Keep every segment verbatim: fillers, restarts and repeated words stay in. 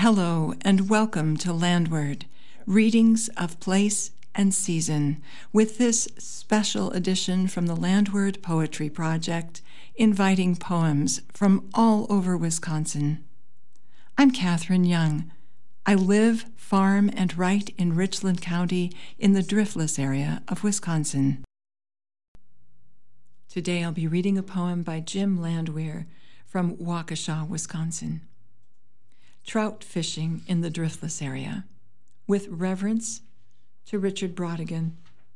Hello and welcome to Landward, readings of place and season, with this special edition from the Landward Poetry Project, inviting poems from all over Wisconsin. I'm Catherine Young. I live, farm, and write in Richland County in the Driftless area of Wisconsin. Today I'll be reading a poem by Jim Landwehr from Waukesha, Wisconsin. Trout fishing in the Driftless area, with reverence to Richard Brautigan.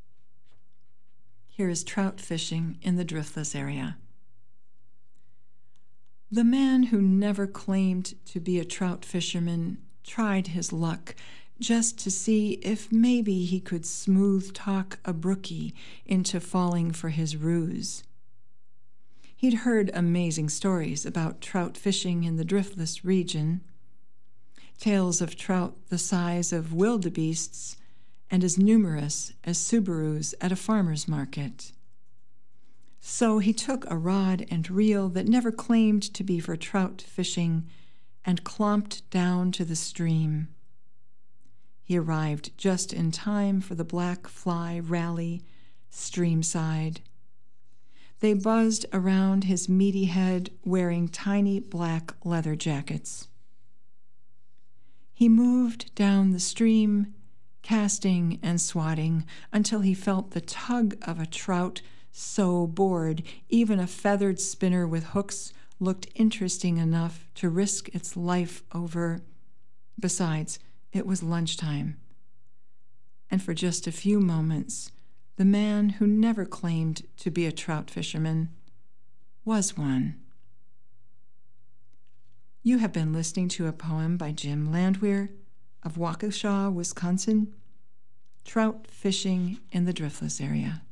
Here is trout fishing in the Driftless area. The man who never claimed to be a trout fisherman tried his luck just to see if maybe he could smooth talk a brookie into falling for his ruse. He'd heard amazing stories about trout fishing in the Driftless region, tales of trout the size of wildebeests and as numerous as Subarus at a farmer's market. So he took a rod and reel that never claimed to be for trout fishing and clomped down to the stream. He arrived just in time for the black fly rally streamside. They buzzed around his meaty head wearing tiny black leather jackets. He moved down the stream, casting and swatting, until he felt the tug of a trout so bored even a feathered spinner with hooks looked interesting enough to risk its life over. Besides, it was lunchtime. And for just a few moments, the man who never claimed to be a trout fisherman was one. You have been listening to a poem by Jim Landwehr of Waukesha, Wisconsin, Trout Fishing in the Driftless area.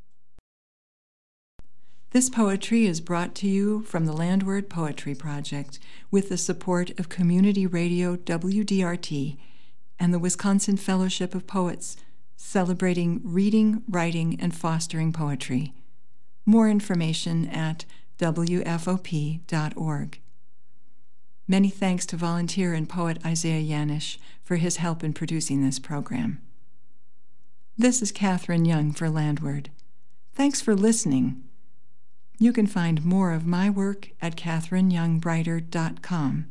This poetry is brought to you from the Landward Poetry Project with the support of Community Radio W D R T and the Wisconsin Fellowship of Poets, celebrating reading, writing, and fostering poetry. More information at W F O P dot org. Many thanks to volunteer and poet Isaiah Yanish for his help in producing this program. This is Catherine Young for Landward. Thanks for listening. You can find more of my work at catherine young brighter dot com.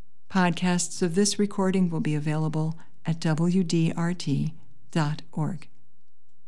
Podcasts of this recording will be available at W D R T dot org.